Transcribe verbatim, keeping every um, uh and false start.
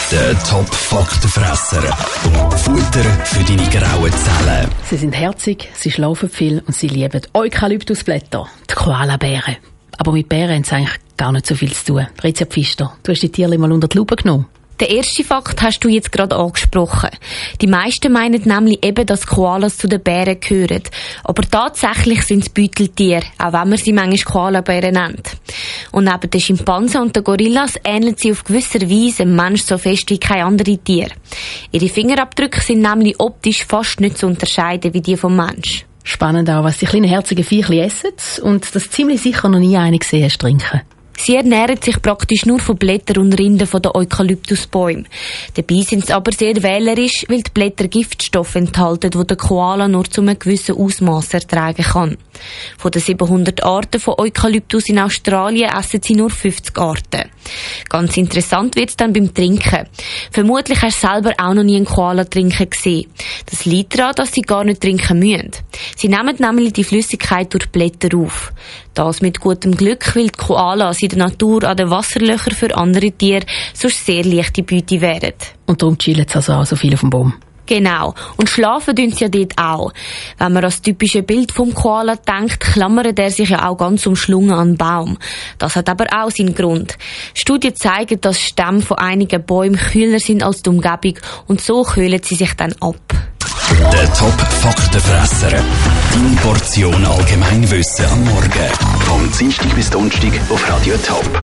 Der Top-Faktenfresser. Futter für deine grauen Zellen. Sie sind herzig, sie schlafen viel und sie lieben Eukalyptusblätter, die Koalabären. Aber mit Bären haben sie eigentlich gar nicht so viel zu tun. Rezia Pfister, du hast die Tiere mal unter die Lupe genommen. Den ersten Fakt hast du jetzt gerade angesprochen. Die meisten meinen nämlich eben, dass Koalas zu den Bären gehören. Aber tatsächlich sind es Beuteltiere, auch wenn man sie manchmal Koalabären nennt. Und neben den Schimpansen und den Gorillas ähneln sie auf gewisse Weise dem Mensch so fest wie kein andere Tier. Ihre Fingerabdrücke sind nämlich optisch fast nicht zu unterscheiden wie die vom Mensch. Spannend auch, was die kleinen herzigen Viechli essen und das ziemlich sicher noch nie eine gesehen hast trinken. Sie ernähren sich praktisch nur von Blättern und Rinden von den Eukalyptusbäumen. Dabei sind sie aber sehr wählerisch, weil die Blätter Giftstoffe enthalten, die der Koala nur zu einem gewissen Ausmaß ertragen kann. Von den siebenhundert Arten von Eukalyptus in Australien essen sie nur fünfzig Arten. Ganz interessant wird es dann beim Trinken. Vermutlich hast du selber auch noch nie einen Koala trinken gesehen. Das liegt daran, dass sie gar nicht trinken müssen. Sie nehmen nämlich die Flüssigkeit durch die Blätter auf. Das mit gutem Glück, weil die Koalas in der Natur an den Wasserlöchern für andere Tiere sonst sehr leichte Beute wären. Und darum chillen sie also auch so viel auf dem Baum. Genau. Und schlafen tun sie ja dort auch. Wenn man an das typische Bild vom Koala denkt, klammert er sich ja auch ganz umschlungen an den Baum. Das hat aber auch seinen Grund. Studien zeigen, dass Stämme von einigen Bäumen kühler sind als die Umgebung und so kühlen sie sich dann ab. Der Top-Faktenfresser. Deine Portion Allgemeinwissen am Morgen. Vom Dienstag bis Donnerstag auf Radio Top.